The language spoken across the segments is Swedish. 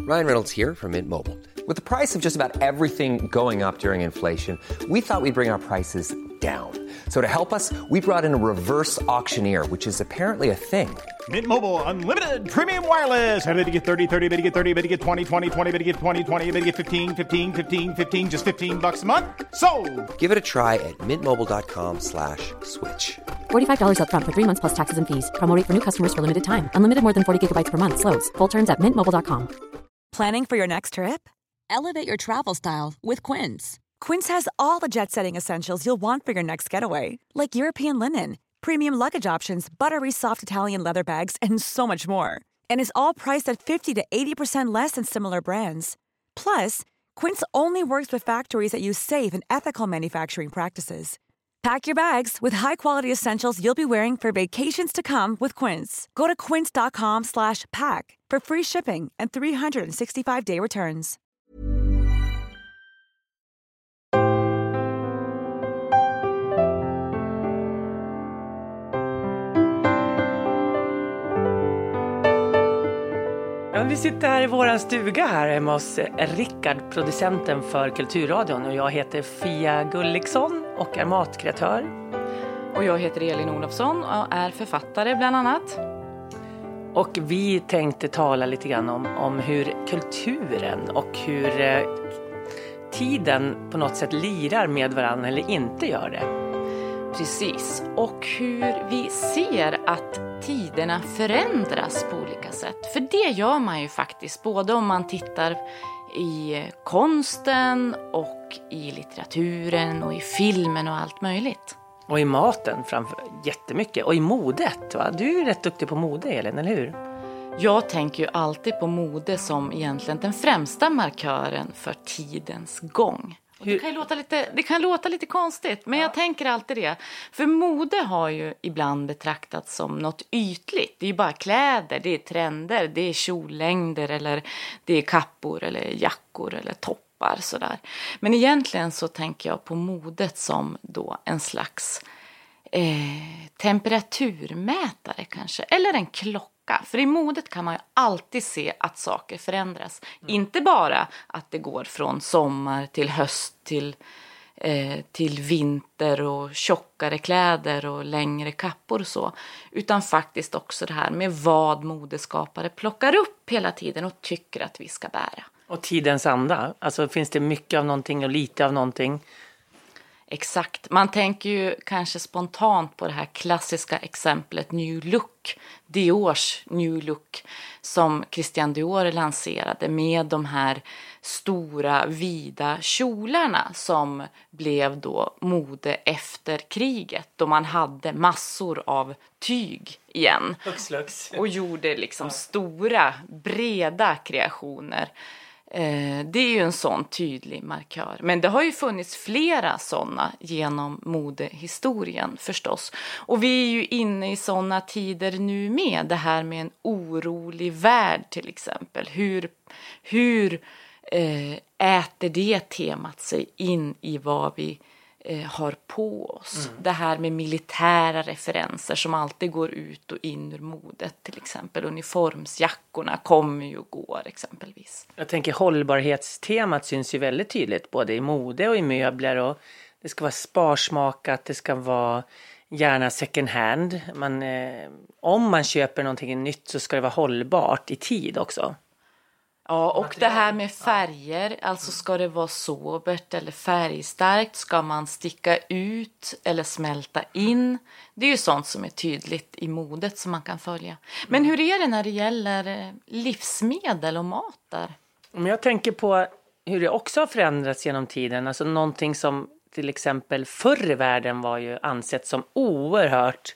Ryan Reynolds here from Mint Mobile. With the price of just about everything going up during inflation, we thought we'd bring our prices down. So to help us, we brought in a reverse auctioneer, which is apparently a thing. Mint Mobile Unlimited Premium Wireless. How to get 30, 30, bit to get 30, bit to get 20, 20, 20, bit to get 20, 20, bit to get 15, 15, 15, 15, just $15 a month? Sold! Give it a try at mintmobile.com/switch. $45 up front for 3 months plus taxes and fees. Promo rate for new customers for limited time. Unlimited more than 40 gigabytes per month. Slows full terms at mintmobile.com. Planning for your next trip? Elevate your travel style with Quince. Quince has all the jet-setting essentials you'll want for your next getaway, like European linen, premium luggage options, buttery soft Italian leather bags, and so much more. And is all priced at 50 to 80% less than similar brands. Plus, Quince only works with factories that use safe and ethical manufacturing practices. Pack your bags with high-quality essentials you'll be wearing for vacations to come with Quince. Go to quince.com/pack for free shipping and 365-day returns. Ja, vi sitter här i våran stuga här hemma hos Rickard, producenten för Kulturradion. Och jag heter Fia Gulliksson och är matkreatör. Och jag heter Elin Olofsson och är författare bland annat. Och vi tänkte tala lite grann om hur kulturen och hur tiden på något sätt lirar med varandra eller inte gör det. Precis, och hur vi ser att tiderna förändras på olika sätt. För det gör man ju faktiskt, både om man tittar i konsten och i litteraturen och i filmen och allt möjligt. Och i maten framför jättemycket. Och i modet, va? Du är rätt duktig på mode, Elin, eller hur? Jag tänker ju alltid på mode som egentligen den främsta markören för tidens gång. Det kan låta lite konstigt, men jag tänker alltid det. För mode har ju ibland betraktats som något ytligt. Det är ju bara kläder, det är trender, det är kjollängder eller det är kappor eller jackor eller toppar sådär. Men egentligen så tänker jag på modet som då en slags temperaturmätare kanske, eller en klocka. För i modet kan man ju alltid se att saker förändras. Inte bara att det går från sommar till höst till vinter och tjockare kläder och längre kappor och så. Utan faktiskt också det här med vad modeskapare plockar upp hela tiden och tycker att vi ska bära. Och tidens anda, alltså finns det mycket av någonting och lite av någonting? Exakt, man tänker ju kanske spontant på det här klassiska exemplet New Look, Diors New Look som Christian Dior lanserade med de här stora vida kjolarna som blev då mode efter kriget då man hade massor av tyg igen. Och gjorde liksom stora breda kreationer. Det är ju en sån tydlig markör. Men det har ju funnits flera såna genom modehistorien förstås. Och vi är ju inne i såna tider nu med. Det här med en orolig värld till exempel. Hur äter det temat sig in i vad vi har på oss. Det här med militära referenser som alltid går ut och in ur modet. Till exempel uniformsjackorna kommer ju och går exempelvis. Jag tänker hållbarhetstemat syns ju väldigt tydligt både i mode och i möbler. Och det ska vara sparsmakat, det ska vara gärna second hand. Om man köper någonting nytt så ska det vara hållbart i tid också. Ja, och det här med färger, alltså ska det vara sobert eller färgstarkt, ska man sticka ut eller smälta in? Det är ju sånt som är tydligt i modet som man kan följa. Men hur är det när det gäller livsmedel och mat där? Om jag tänker på hur det också har förändrats genom tiden, alltså någonting som till exempel förr i världen var ju ansett som oerhört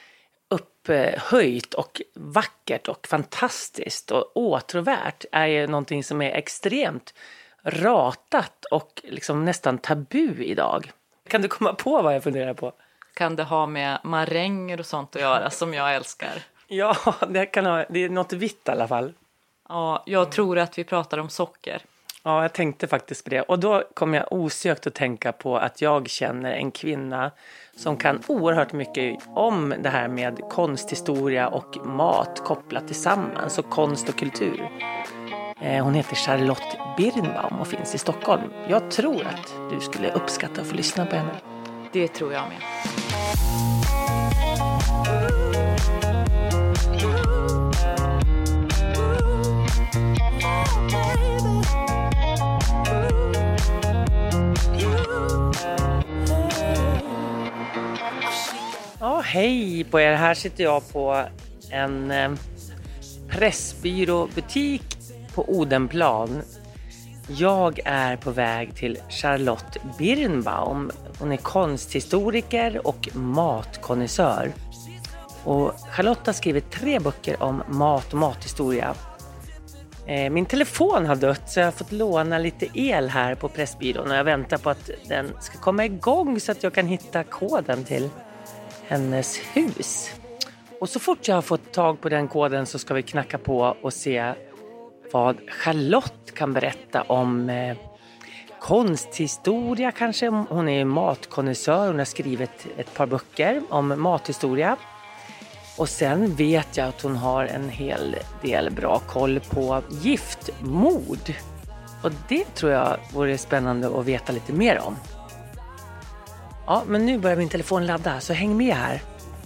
upphöjt och vackert och fantastiskt och åtråvärt är ju någonting som är extremt ratat och liksom nästan tabu idag. Kan du komma på vad jag funderar på? Kan det ha med maränger och sånt att göra som jag älskar? Ja, det är något vitt i alla fall. Ja, jag tror att vi pratar om socker. Ja, jag tänkte faktiskt på det. Och då kom jag osökt att tänka på att jag känner en kvinna som kan oerhört mycket om det här med konsthistoria och mat kopplat tillsammans. Och konst och kultur. Hon heter Charlotte Birnbaum och finns i Stockholm. Jag tror att du skulle uppskatta att få lyssna på henne. Det tror jag med. Ja, hej på er. Här sitter jag på en pressbyråbutik på Odenplan. Jag är på väg till Charlotte Birnbaum. Hon är konsthistoriker och matkonnässör. Och Charlotte har skrivit 3 böcker om mat och mathistoria. Min telefon har dött så jag har fått låna lite el här på pressbyrån. Och jag väntar på att den ska komma igång så att jag kan hitta koden till hennes hus. Och så fort jag har fått tag på den koden så ska vi knacka på och se vad Charlotte kan berätta om konsthistoria kanske. Hon är matkonnässör, hon har skrivit ett par böcker om mathistoria. Och sen vet jag att hon har en hel del bra koll på giftmord. Och det tror jag vore spännande att veta lite mer om. Ja, men nu börjar min telefon ladda så häng med här.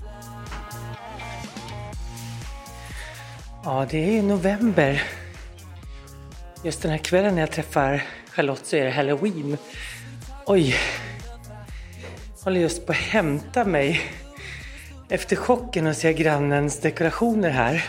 Ja, det är november. Just den här kvällen när jag träffar Charlotte så är det Halloween. Oj, jag håller just på att hämta mig efter chocken och se grannens dekorationer här.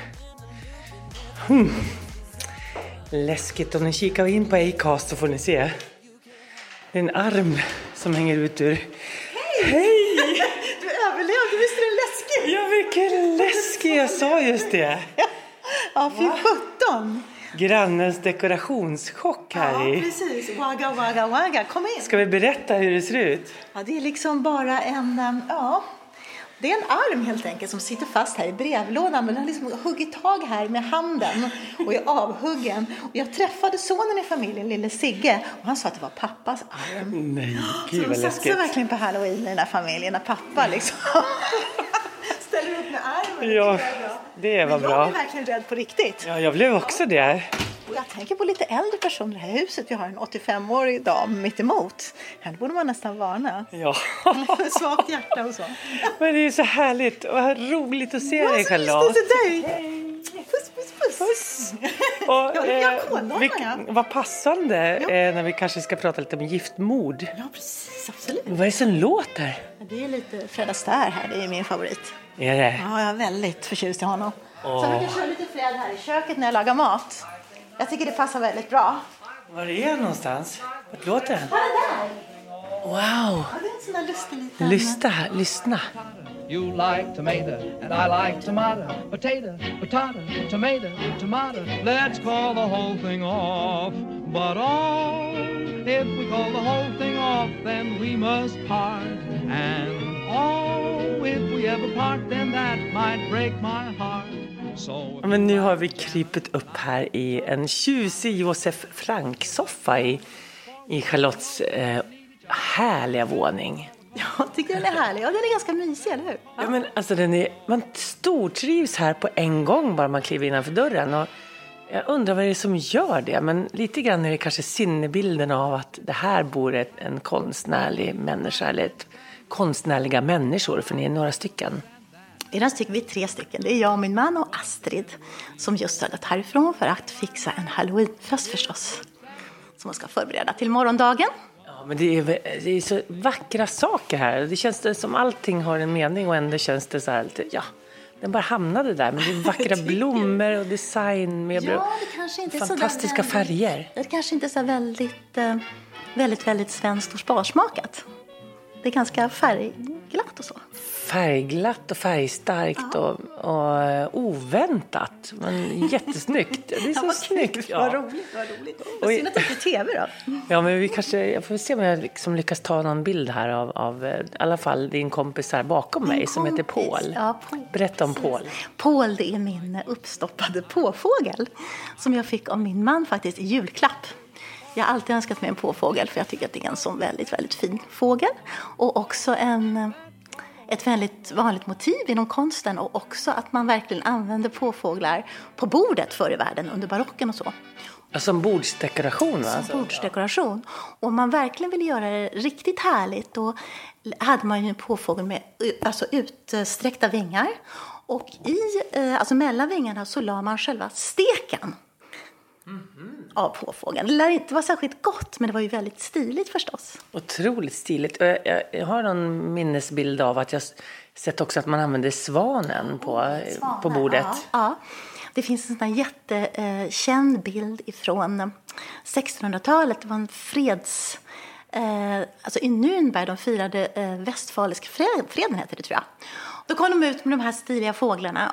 Läskigt. Om ni kikar in på Acast så får ni se. Det är en arm som hänger ut ur... Hej! Du överlevde, visst är det läskigt? Ja, vilken läskig, jag sa just det. Ja, fy 17. Grannens dekorationschock här i. Ja, precis. Wagga, wagga, wagga. Kom in. Ska vi berätta hur det ser ut? Ja, det är liksom bara en... Det är en arm helt enkelt som sitter fast här i brevlådan. Men den har liksom huggit tag här med handen och är avhuggen. Och jag träffade sonen i familjen, lille Sigge. Och han sa att det var pappas arm. Nej, gud vad läskigt. Så de satsar verkligen på Halloween i den här familjen. När pappa liksom ställer upp med armen. Ja, det var bra. Jag är verkligen rädd på riktigt. Ja, jag blev också det. Och jag tänker på lite äldre personer i det här huset. Vi har en 85-årig dam mitt emot. Här borde man nästan varna. Ja. Svagt hjärta och så. Men det är så härligt och roligt att se dig, Charlotte. Puss, puss, puss. Puss. Och, vad passande när vi kanske ska prata lite om giftmord. Ja, precis. Absolut. Vad är det som låter? Det är lite Fred Astaire här. Det är min favorit. Är det? Ja, jag är väldigt förtjust i honom. Så vi kan köra lite Fred här i köket när jag lagar mat. Jag tycker det passar väldigt bra. Var är den någonstans? Vad låter den? Var är där? Wow! Ja, det är en sån där lustig liten... Lyssna. You like tomato and I like tomato. Potato, potato, tomato, tomato. Let's call the whole thing off. But if we call the whole thing off, then we must part. And if we ever part, then that might break my heart. Men nu har vi krypit upp här i en tjusig Josef Frank-soffa i Charlottes härliga våning. Jag tycker den är härlig. Ja, den är ganska mysig, eller hur? Ja, men alltså man stortrivs här på en gång bara man kliver innanför dörren. Och jag undrar vad det är som gör det. Men lite grann är det kanske sinnebilden av att det här bor en konstnärlig människa eller ett konstnärliga människor, för ni är några stycken. Vi är 3 stycken. Det är jag, min man och Astrid som just har gått härifrån för att fixa en Halloweenfest förstås. Som man ska förbereda till morgondagen. Ja, men det är så vackra saker här. Det känns som allting har en mening och ändå känns det så här lite, ja, den bara hamnade där. Men det är vackra blommor och design med fantastiska färger. Det kanske inte är så väldigt, väldigt svenskt och sparsmakat. Det är ganska färgglatt och så. Färgglatt och färgstarkt och oväntat. Men jättesnyggt. Det är så snyggt. Ja. Vad roligt. Jag synd att det är tv då. Ja, men jag får se om jag liksom lyckas ta någon bild här av i alla fall din kompis här bakom mig som heter Paul. Ja, Paul. Berätta om Paul. Paul, det är min uppstoppade påfågel som jag fick av min man faktiskt i julklapp. Jag har alltid önskat mig en påfågel för jag tycker att det är en sån väldigt, väldigt fin fågel. Och också ett väldigt vanligt motiv inom konsten och också att man verkligen använder påfåglar på bordet förr i världen under barocken och så. Som bordsdekoration, va? Som bordsdekoration. Och om man verkligen ville göra det riktigt härligt, då hade man ju en påfågel med utsträckta vingar. Och mellan vingarna så la man själva steken av påfågeln. Det lär inte vara särskilt gott, men det var ju väldigt stiligt förstås. Otroligt stiligt. Jag har någon minnesbild av att jag sett också att man använde svanen på bordet. Ja. Det finns en sån jättekänd bild ifrån 1600-talet. Det var en freds... i Nürnberg, de firade Westfalisk freden, heter det, tror jag. Då kom de ut med de här stiliga fåglarna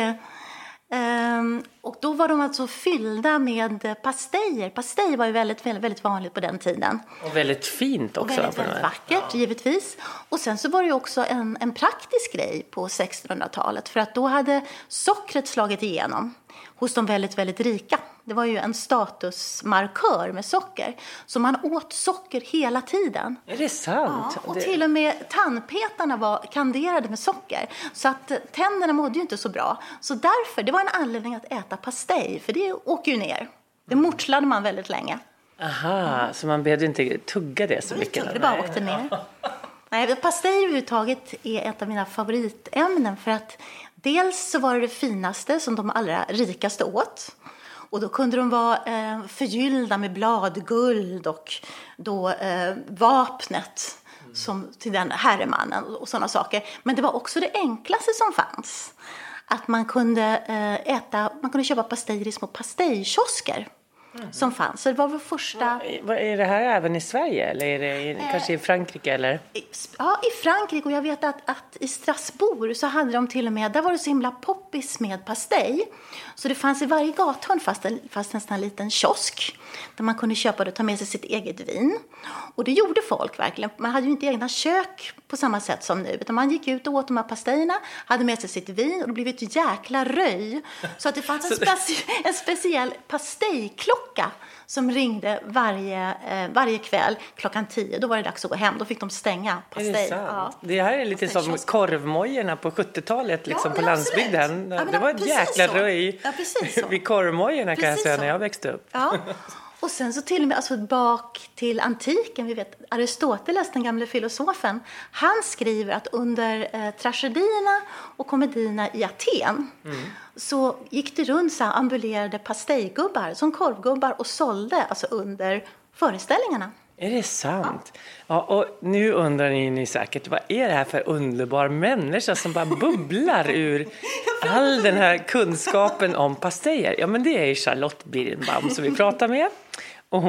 och då var de alltså fyllda med pastejer. Pastej var ju väldigt, väldigt, väldigt vanligt på den tiden. Och väldigt fint också. Och väldigt, väldigt vackert, givetvis. Och sen så var det ju också en praktisk grej på 1600-talet. För att då hade sockret slagit igenom hos de väldigt, väldigt rika. Det var ju en statusmarkör med socker. Så man åt socker hela tiden. Är det sant? Ja, och till och med tandpetarna var kanderade med socker. Så att tänderna mådde ju inte så bra. Så därför, det var en anledning att äta pastej. För det åker ju ner. Det morslade man väldigt länge. Aha, så man behövde inte tugga det så mycket? Det bara åkte ner. Nej, pastej överhuvudtaget är ett av mina favoritämnen. För att dels så var det finaste som de allra rikaste åt. Och då kunde de vara förgyllda med bladguld och då vapnet som till den herremannen och sådana saker. Men det var också det enklaste som fanns. Att man kunde köpa pastejer i små pastejkiosker som fanns. Så det var väl första... Är det här även i Sverige eller är det kanske i Frankrike eller? Ja, i Frankrike, och jag vet att i Strasbourg så hade de till och med, där var det så himla poppis med pastej. Så det fanns i varje gathörn fast en sån här liten kiosk där man kunde köpa och ta med sig sitt eget vin. Och det gjorde folk verkligen. Man hade ju inte egna kök på samma sätt som nu, utan man gick ut och åt de här pastejerna, hade med sig sitt vin och det blev ett jäkla röj. Så att det fanns en speciell pastejklocka som ringde varje kväll klockan 10. Då var det dags att gå hem. Då fick de stänga pastej. Är det sant? Det här är lite som korvmojorna på 70-talet liksom på landsbygden. Ja, det var ett jäkla röj vid korvmojorna kan jag säga när jag växte upp. Ja. Och sen så till och med bak till antiken, vi vet Aristoteles, den gamla filosofen, han skriver att under tragedierna och komedierna i Aten så gick det runt så här ambulerade pastejgubbar som korvgubbar och sålde under föreställningarna. Är det sant? Ja, och nu undrar ni säkert, vad är det här för underbar människa som bara bubblar ur all den här kunskapen om pastejer? Ja, men det är Charlotte Birnbaum som vi pratar med. Och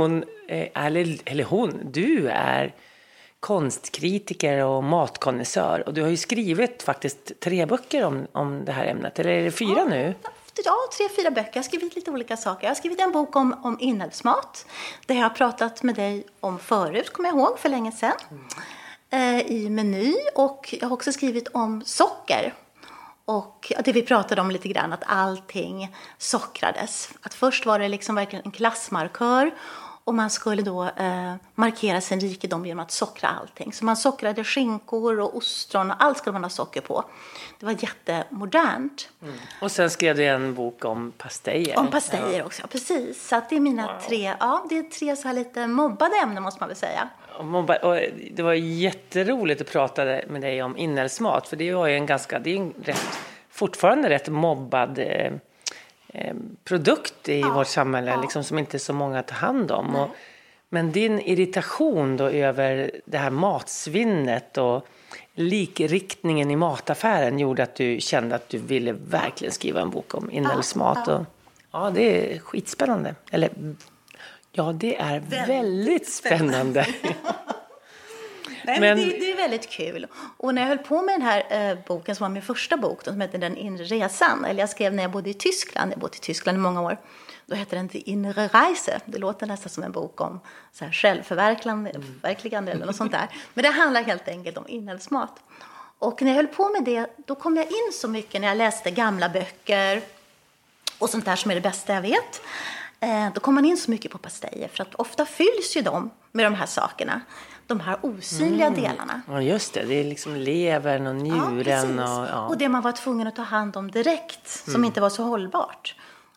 du är konstkritiker och matkonnässör. Och du har ju skrivit faktiskt 3 böcker om det här ämnet. Eller är det 4 nu? Ja, 3-4 böcker. Jag har skrivit lite olika saker. Jag har skrivit en bok om inälvsmat. Det har jag pratat med dig om förut, kommer jag ihåg, för länge sedan. I Meny. Och jag har också skrivit om socker. Och det vi pratade om lite grann, att allting sockrades. Att först var det liksom verkligen en klassmarkör. Och man skulle då markera sin rikedom genom att sockra allting. Så man sockrade skinkor och ostron och allt skulle man ha socker på. Det var jättemodernt. Och sen skrev du en bok om pastejer. Om pastejer också, precis. Så att det är mina 3, det är 3 så här lite mobbade ämnen måste man väl säga. Och det var jätteroligt att prata med dig om inälvsmat. För det var ju fortfarande rätt mobbad produkt i vårt samhälle liksom, som inte så många tar hand om. Men din irritation då över det här matsvinnet och likriktningen i mataffären gjorde att du kände att du ville verkligen skriva en bok om inälvsmat. Ja, det är skitspännande. Eller, ja, det är väldigt spännande. Nej, men det är väldigt kul. Och när jag höll på med den här boken som var min första bok, som heter Den inre resan, eller jag skrev när jag bodde i Tyskland, jag bodde i Tyskland i många år, då hette den Die Innere Reise. Det låter nästan som en bok om så här självförverkligande eller något sånt där. Men det handlar helt enkelt om inälvsmat. Och när jag höll på med det, då kom jag in så mycket när jag läste gamla böcker och sånt där som är det bästa jag vet. Då kom man in så mycket på pastejer, för att ofta fylls ju de med de här sakerna. De här osynliga delarna. Ja, just det. Det är liksom levern och njuren. Och det man var tvungen att ta hand om direkt, som inte var så hållbart.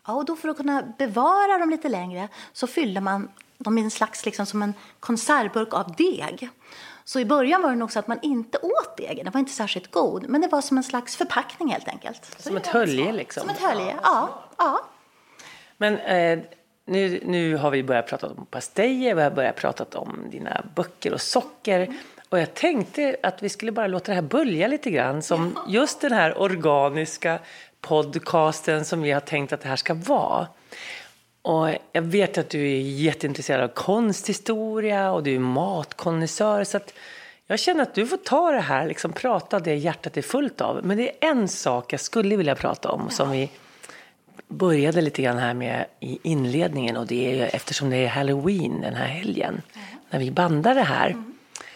Ja, och då för att kunna bevara dem lite längre så fyllde man dem i en slags liksom som en konservburk av deg. Så i början var det nog så att man inte åt degen. Den var inte särskilt god. Men det var som en slags förpackning helt enkelt. Som ett hölje liksom? Som ett hölje, ja. Men nu har vi börjat prata om pastejer. Vi har börjat prata om dina böcker och socker. Och jag tänkte att vi skulle bara låta det här bölja lite grann. Som just den här organiska podcasten som vi har tänkt att det här ska vara. Och jag vet att du är jätteintresserad av konsthistoria och du är matkonnässör. Så att jag känner att du får ta det här, liksom prata det hjärtat är fullt av. Men det är en sak jag skulle vilja prata om som vi började lite grann här med i inledningen. Och det är eftersom det är Halloween den här helgen. När vi bandar det här.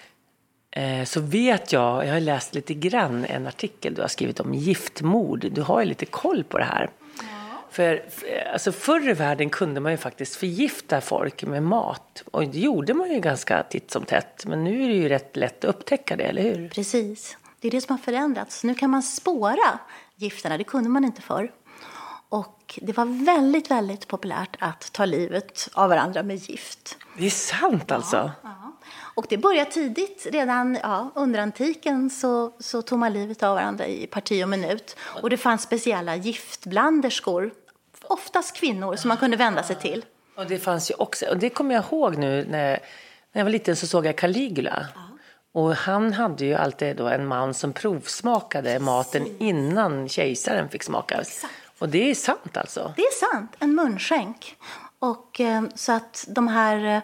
Så vet jag har läst lite grann en artikel du har skrivit om giftmord. Du har ju lite koll på det här. För alltså förr i världen kunde man ju faktiskt förgifta folk med mat. Och det gjorde man ju ganska titt som tätt. Men nu är det ju rätt lätt att upptäcka det, eller hur? Precis. Det är det som har förändrats. Nu kan man spåra gifterna. Det kunde man inte förr. Och det var väldigt, väldigt populärt att ta livet av varandra med gift. Det är sant alltså? Ja. Och det började tidigt. Redan under antiken så tog man livet av varandra i parti och minut. Och det fanns speciella giftblanderskor. Oftast kvinnor som man kunde vända sig till. Och det fanns ju också, och det kommer jag ihåg nu när jag var liten så såg jag Caligula. Och han hade ju alltid då en man som provsmakade maten innan kejsaren fick smaka. Exakt. Och det är sant alltså? Det är sant, en munskänk. Och så att de här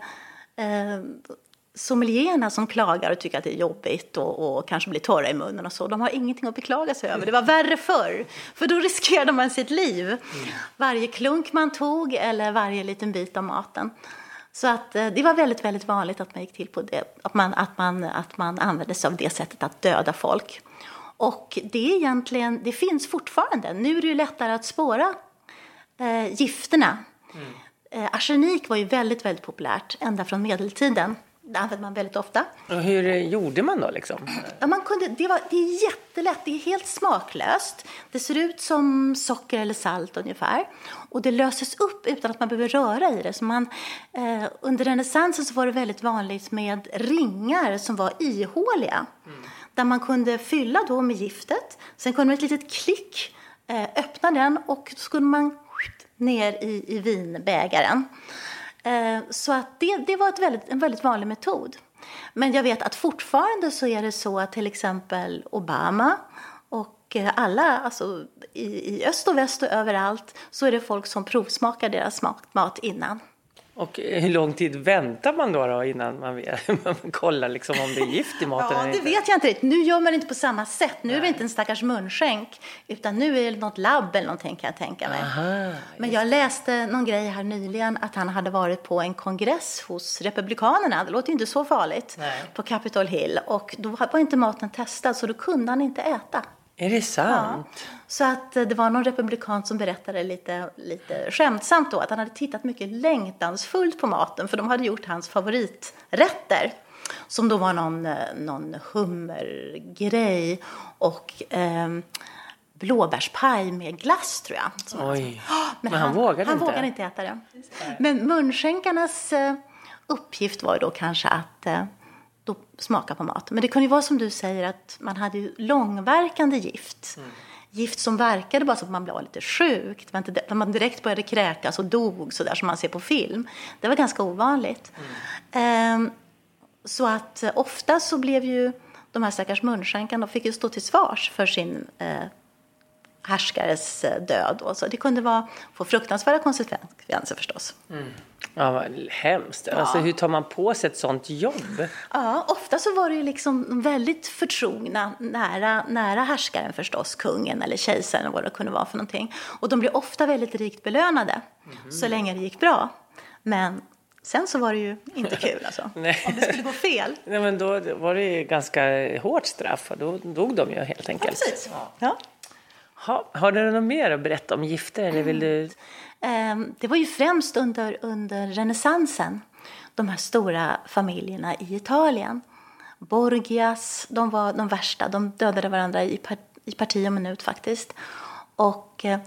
sommelierna som klagar och tycker att det är jobbigt och kanske blir torra i munnen och så, de har ingenting att beklaga sig över. Det var värre förr, för då riskerade man sitt liv. Varje klunk man tog eller varje liten bit av maten. Så att det var väldigt, väldigt vanligt att man gick till på det, att man använde sig av det sättet att döda folk. Och det finns fortfarande. Nu är det ju lättare att spåra gifterna. Arsenik var ju väldigt, väldigt populärt ända från medeltiden. Det använde man väldigt ofta. Och hur gjorde man då liksom? Ja, det är jättelätt. Det är helt smaklöst. Det ser ut som socker eller salt ungefär. Och det löses upp utan att man behöver röra i det. Så under renässansen så var det väldigt vanligt med ringar som var ihåliga. Där man kunde fylla då med giftet. Sen kunde man ett litet klick öppna den och så skulle man ner i vinbägaren. Så att det var en väldigt vanlig metod. Men jag vet att fortfarande så är det så att till exempel Obama och alla, alltså i öst och väst och överallt, så är det folk som provsmakar deras mat innan. Och hur lång tid väntar man då innan man kollar liksom om det är gift i maten? Ja, det vet jag inte riktigt. Nu gör man inte på samma sätt. Nu är det inte en stackars munskänk, utan nu är det något labb eller någonting kan jag tänka mig. Aha, men jag läste någon grej här nyligen att han hade varit på en kongress hos republikanerna. Det låter inte så farligt. Nej. På Capitol Hill. Och då var inte maten testad, så då kunde han inte äta. Är det sant? Ja. Så att det var någon republikan som berättade lite skämtsamt då att han hade tittat mycket längtansfullt på maten, för de hade gjort hans favoriträtter som då var någon hummergrej och blåbärspaj med glass, tror jag. Oj. Men han vågade inte äta det. Men munskänkarnas uppgift var då kanske att då smaka på mat. Men det kunde ju vara som du säger att man hade ju långverkande gift. Gift som verkade bara så att man blev lite sjuk. När man direkt började kräkas och dog så där som man ser på film. Det var ganska ovanligt. Så att ofta så blev ju de här stackars munskänkarna, de fick ju stå till svars för sin härskares död. Så det kunde få fruktansvärda konsekvenser förstås. Ja, vad hemskt. Ja. Alltså, hur tar man på sig ett sånt jobb? Ja, ofta så var det ju liksom väldigt förtrogna, nära härskaren förstås, kungen eller kejsaren, vad det kunde vara för någonting. Och de blev ofta väldigt rikt belönade, så länge det gick bra. Men sen så var det ju inte kul alltså, om det skulle gå fel. Nej, men då var det ju ganska hårt straff, då dog de ju helt enkelt. Ja, precis. Ja. Har du något mer att berätta om gifter, eller vill du... Det var ju främst under renässansen, de här stora familjerna i Italien. Borgias, de var de värsta. De dödade varandra i parti och minut faktiskt. Och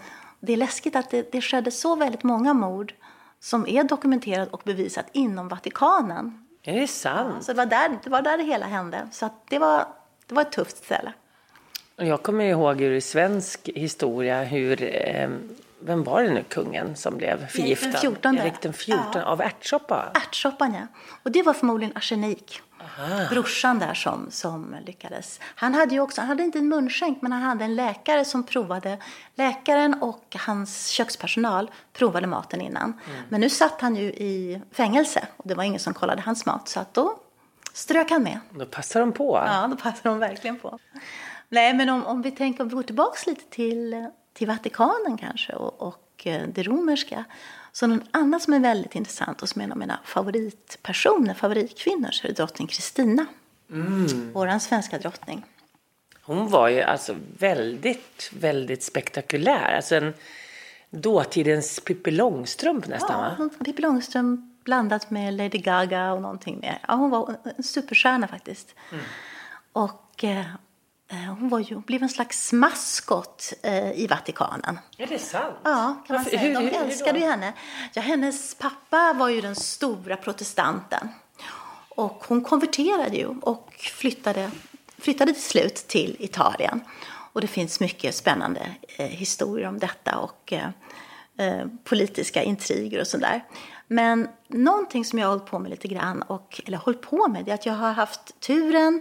det är läskigt att det skedde så väldigt många mord som är dokumenterat och bevisat inom Vatikanen. Är det sant? Ja, så det var där det hela hände. Så att det var ett tufft ställe. Jag kommer ihåg ur svensk historia hur... vem var det nu kungen som blev förgiftad? Erik den 14 av ärtsoppa. Ärtsoppan, ja. Och det var förmodligen arsenik. Brorsan där som lyckades. Han hade inte en munskänk, men han hade en läkare som provade. Läkaren och hans kökspersonal provade maten innan. Men nu satt han ju i fängelse och det var ingen som kollade hans mat. Så att då strök han med. Då passar de på. Ja, då passar de verkligen på. Nej, men om vi går tillbaka lite till Vatikanen kanske och det romerska. Så någon annan som är väldigt intressant och som är en av mina favoritkvinnor, så är det drottning Kristina. Våran svenska drottning. Hon var ju alltså väldigt, väldigt spektakulär. Alltså en dåtidens Pippi Långstrump nästan, va? Ja, Pippi Långstrump blandat med Lady Gaga och någonting mer. Ja, hon var en superstjärna faktiskt. Och... hon blev en slags maskot i Vatikanen. Är det sant? Ja, kan man säga. De älskade ju henne. Ja, hennes pappa var ju den stora protestanten. Och hon konverterade ju och flyttade till slut till Italien. Och det finns mycket spännande historier om detta och politiska intriger och sådär. Men någonting som jag har hållit på med lite grann, det är att jag har haft turen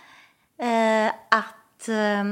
att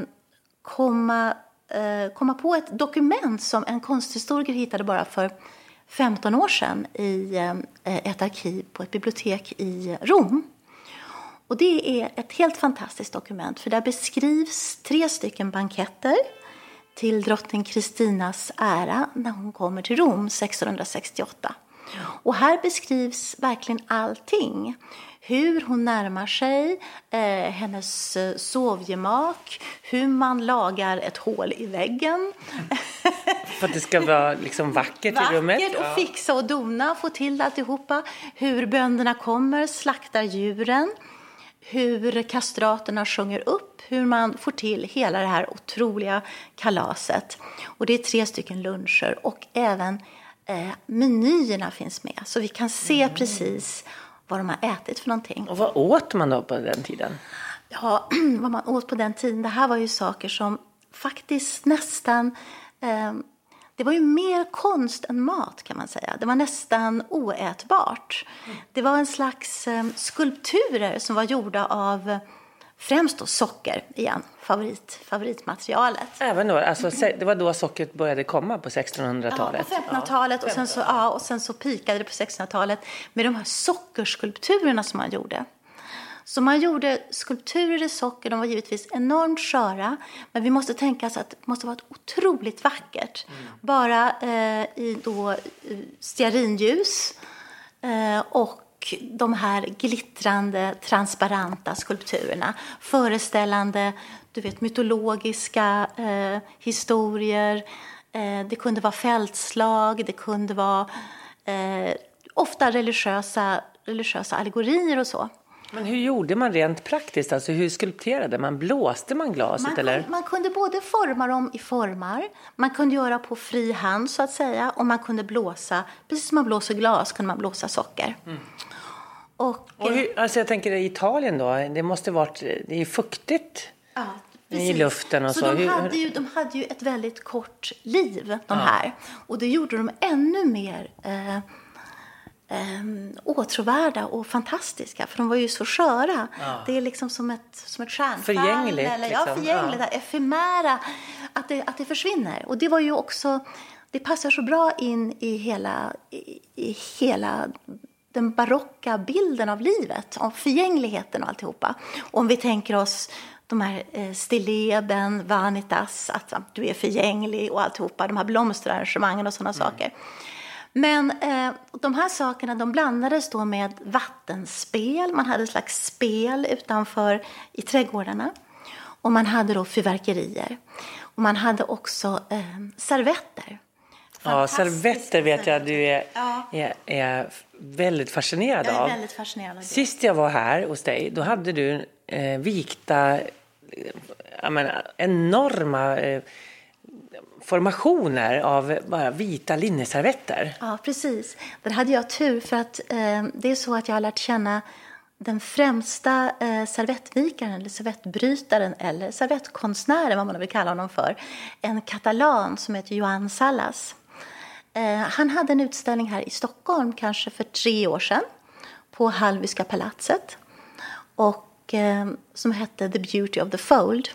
komma på ett dokument som en konsthistoriker hittade bara för 15 år sedan i ett arkiv på ett bibliotek i Rom. Och det är ett helt fantastiskt dokument, för där beskrivs 3 banketter till drottning Kristinas ära när hon kommer till Rom 1668. Och här beskrivs verkligen allting. Hur hon närmar sig, hennes sovgemak, hur man lagar ett hål i väggen. För att det ska vara liksom vackert i rummet. Vackert och fixa och dona, få till alltihopa. Hur bönderna kommer, slaktar djuren. Hur kastraterna sjunger upp, hur man får till hela det här otroliga kalaset. Och det är 3 luncher och även menyerna finns med. Så vi kan se precis vad de har ätit för någonting. Och vad åt man då på den tiden? Ja, vad man åt på den tiden. Det här var ju saker som faktiskt nästan... det var ju mer konst än mat, kan man säga. Det var nästan oätbart. Det var en slags skulpturer som var gjorda av främst då socker igen. Favoritmaterialet. Även då, alltså det var då sockret började komma på 1600-talet. Ja, på 1500-talet och sen så pikade det på 1600-talet med de här sockerskulpturerna som man gjorde. Så man gjorde skulpturer i socker, de var givetvis enormt sköra, men vi måste tänka så att det måste vara otroligt vackert. Bara i då stearinljus och de här glittrande, transparenta skulpturerna föreställande, du vet, mytologiska historier. Det kunde vara fältslag, det kunde vara ofta religiösa allegorier och så. Men hur gjorde man rent praktiskt? Alltså hur skulpterade man? Blåste man glaset eller? Man kunde både forma dem i formar, man kunde göra på fri hand så att säga, och man kunde blåsa, precis som man blåser glas kunde man blåsa socker. Och hur, alltså jag tänker i Italien då, det måste varit, det är fuktigt i luften och så. De hade ju ett väldigt kort liv, de här. Och det gjorde de ännu mer åtråvärda och fantastiska, för de var ju så sköra. Det är liksom som ett stjärnfall. Förgängligt. Förgängligt, det efemära, att det försvinner. Och det var ju också, det passar så bra in i hela den barocka bilden av livet, av förgängligheten och alltihopa. Om vi tänker oss de här stilleben, vanitas, att du är förgänglig och alltihopa, de här blomsterarrangemangen och sådana saker. Men de här sakerna, de blandades då med vattenspel. Man hade ett slags spel utanför i trädgårdarna. Och man hade då fyrverkerier. Och man hade också servetter. Ja, servetter vet jag att du är väldigt fascinerad av. Jag är väldigt fascinerad av det. Sist jag var här hos dig, då hade du vikta, enorma formationer av bara vita linneservetter. Ja, precis. Där hade jag tur för att det är så att jag har lärt känna den främsta servettvikaren eller servettbrytaren eller servettkonstnären, vad man vill kalla honom för. En katalan som heter Joan Salas. Han hade en utställning här i Stockholm kanske för 3 år sedan på Hallwyska palatset. Och som hette The Beauty of the Fold.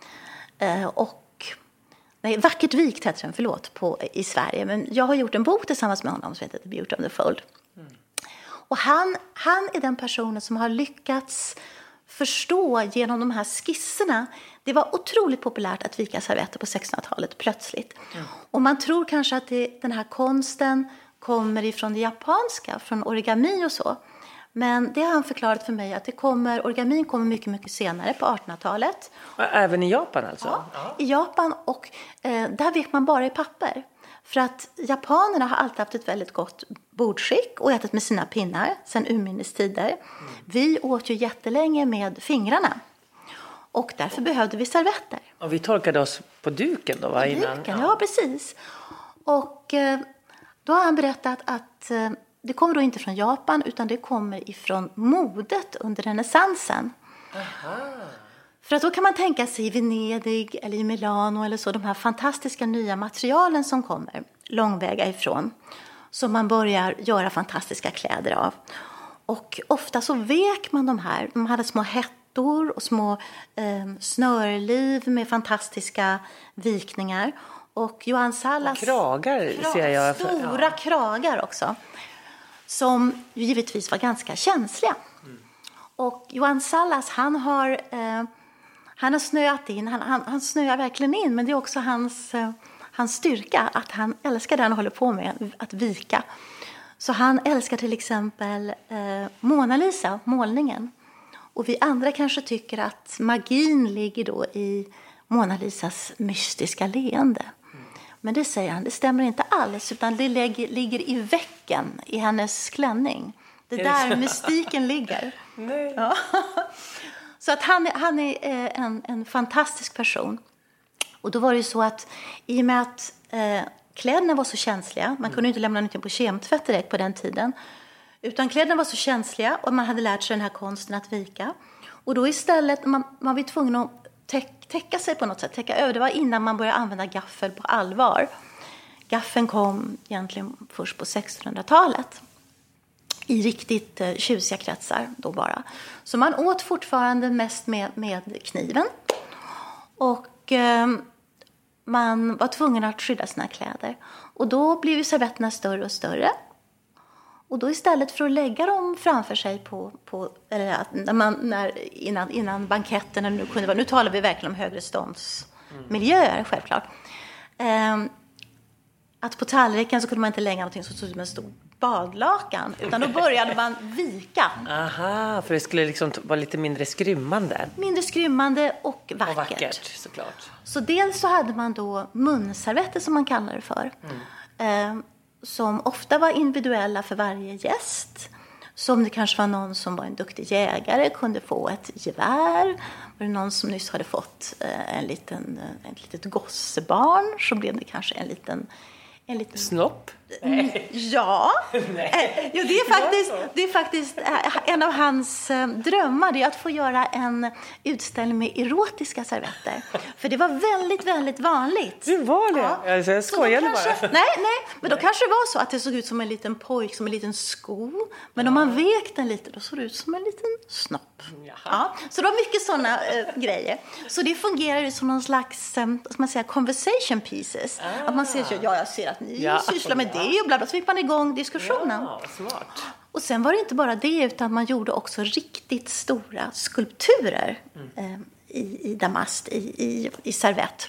Vackert vikt heter den, i Sverige. Men jag har gjort en bok tillsammans med honom som heter The Beauty of the Fold. Och han är den personen som har lyckats förstå genom de här skisserna. Det var otroligt populärt att vika servetter på 1600-talet plötsligt. Och man tror kanske att den här konsten kommer ifrån det japanska, från origami och så. Men det har han förklarat för mig att origamin kommer mycket, mycket senare på 1800-talet. Även i Japan alltså? Ja, i Japan, och där vek man bara i papper. För att japanerna har alltid haft ett väldigt gott bordskick och ätit med sina pinnar sedan urminnes tider. Vi åt ju jättelänge med fingrarna. Och därför behövde vi servetter. Och vi torkade oss på duken då, va? Innan. Ja, precis. Och då har han berättat att det kommer då inte från Japan utan det kommer ifrån modet under renässansen. Aha. För att då kan man tänka sig i Venedig eller i Milano eller så, de här fantastiska nya materialen som kommer långväga ifrån. Som man börjar göra fantastiska kläder av. Och ofta så vek man de här. De hade små hättor och små snörliv med fantastiska vikningar. Och Joan Salas... kragar ser jag. Stora kragar också. Som ju givetvis var ganska känsliga. Och Joan Salas, han har snöat in. Han snöar verkligen in. Men det är också hans styrka. Att han älskar det han håller på med. Att vika. Så han älskar till exempel Mona Lisa, målningen. Och vi andra kanske tycker att magin ligger då i Mona Lisas mystiska leende. Men det säger han, det stämmer inte alls. Utan det ligger i väcken i hennes klänning. Det där mystiken ligger. Nej. Ja. Så att han är en fantastisk person. Och då var det ju så att i och med att kläderna var så känsliga. Man kunde inte lämna någonting på kemtvätt direkt på den tiden. Utan kläderna var så känsliga och man hade lärt sig den här konsten att vika. Och då istället, man var tvungen att täcka sig på något sätt. Täcka över. Det var innan man började använda gaffel på allvar. Gaffeln kom egentligen först på 1600-talet. I riktigt tjusiga kretsar då bara. Så man åt fortfarande mest med kniven. Och man var tvungen att skydda sina kläder. Och då blev ju servetterna större och större. Och då istället för att lägga dem framför sig innan banketten, eller nu kunde vara, nu talar vi verkligen om högre ståndsmiljöer självklart. Att på tallriken så kunde man inte lägga någonting som såg ut som en stor badlakan, utan då började man vika. Aha, för det skulle liksom vara lite mindre skrymmande. Mindre skrymmande och vackert. Och vackert, såklart. Så dels så hade man då munservetter som man kallar det för. Som ofta var individuella för varje gäst. Som det kanske var någon som var en duktig jägare, kunde få ett gevär. Var det någon som nyss hade fått ett litet gossebarn, så blev det kanske en liten snopp? Ja. Jo, det är faktiskt en av hans drömmar, det är att få göra en utställning med erotiska servetter. För det var väldigt, väldigt vanligt. Det var det? Ja. Jag skojade bara. Nej, men då kanske det var så att det såg ut som en liten pojk, som en liten sko. Men om man vek den lite, då såg det ut som en liten snopp. Ja. Så det var mycket sådana grejer. Så det fungerar ju som någon slags, conversation pieces. Att man ser, jag ser att ni sysslar med det och bla bla, så fick man igång diskussionen. Ja, smart. Och sen var det inte bara det, utan man gjorde också riktigt stora skulpturer i damast, i servett.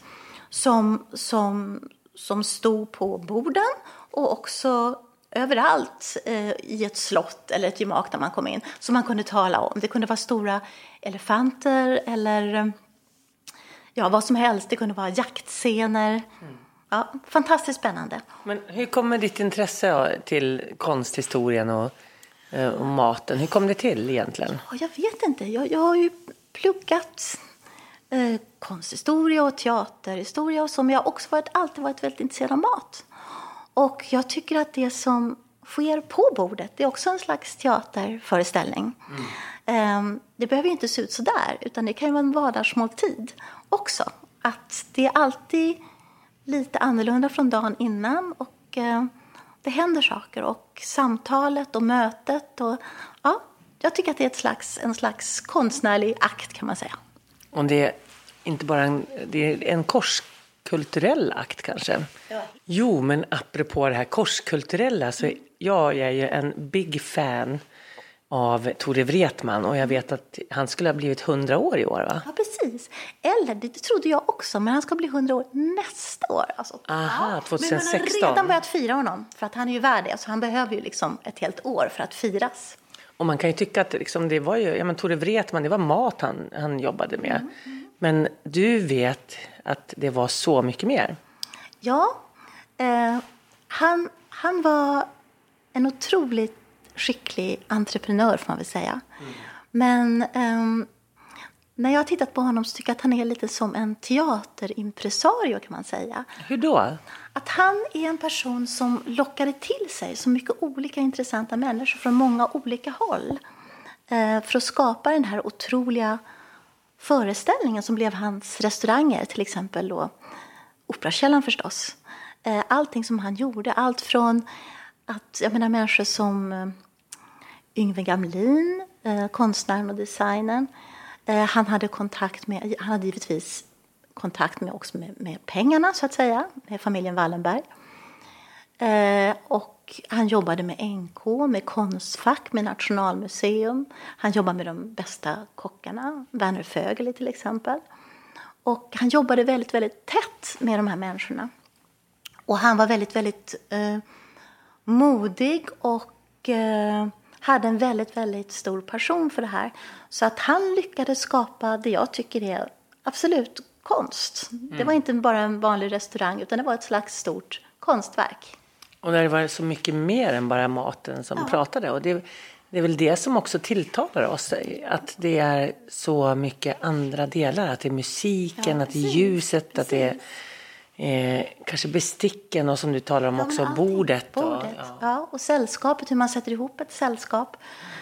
Som stod på borden och också överallt i ett slott eller ett gemak där man kom in. Som man kunde tala om. Det kunde vara stora elefanter eller vad som helst. Det kunde vara jaktscener. Ja, fantastiskt spännande. Men hur kommer ditt intresse till konsthistorien och maten? Hur kom det till egentligen? Jag vet inte. Jag har ju pluggat konsthistoria och teaterhistoria och så. Men jag har också alltid varit väldigt intresserad av mat. Och jag tycker att det som sker på bordet, det är också en slags teaterföreställning. Det behöver ju inte se ut så där, utan det kan ju vara en vardagsmåltid också. Att det är alltid lite annorlunda från dagen innan och det händer saker. Och samtalet och mötet och ja, jag tycker att det är en slags konstnärlig akt kan man säga. Och det är inte bara det är en korskulturell akt kanske. Ja. Jo, men apropå det här korskulturella så jag är ju en big fan av Tore Wretman och jag vet att han skulle ha blivit 100 år i år, va? Ja, precis. Eller, det trodde jag också, men han ska bli 100 år nästa år. Alltså, aha, 2016. Men man har redan börjat fira honom, för att han är ju värd det. Så han behöver ju liksom ett helt år för att firas. Och man kan ju tycka att liksom, det var ju, Tore Wretman, det var mat han jobbade med. Men du vet att det var så mycket mer. Ja, han var en otroligt skicklig entreprenör får man väl säga. Men när jag har tittat på honom så tycker jag att han är lite som en teaterimpresario kan man säga. Hur då? Att han är en person som lockade till sig så mycket olika intressanta människor från många olika håll. För att skapa den här otroliga föreställningen som blev hans restauranger, till exempel då Operakällaren förstås. Allting som han gjorde, allt från att, jag menar människor som Yngve Gamlin, konstnären och designern. Han hade givetvis kontakt med också med pengarna så att säga, med familjen Wallenberg. Och han jobbade med NK, med Konstfack, med Nationalmuseum. Han jobbade med de bästa kockarna, Werner Vögeli till exempel. Och han jobbade väldigt, väldigt tätt med de här människorna. Och han var väldigt, väldigt modig och hade en väldigt, väldigt stor passion för det här. Så att han lyckades skapa det jag tycker är absolut konst. Det var inte bara en vanlig restaurang utan det var ett slags stort konstverk. Och det var så mycket mer än bara maten som pratade. Och det är väl det som också tilltalar oss. Att det är så mycket andra delar. Att det är musiken, att det är ljuset, att det är kanske besticken och som du talar om också, bordet. Och sällskapet, hur man sätter ihop ett sällskap.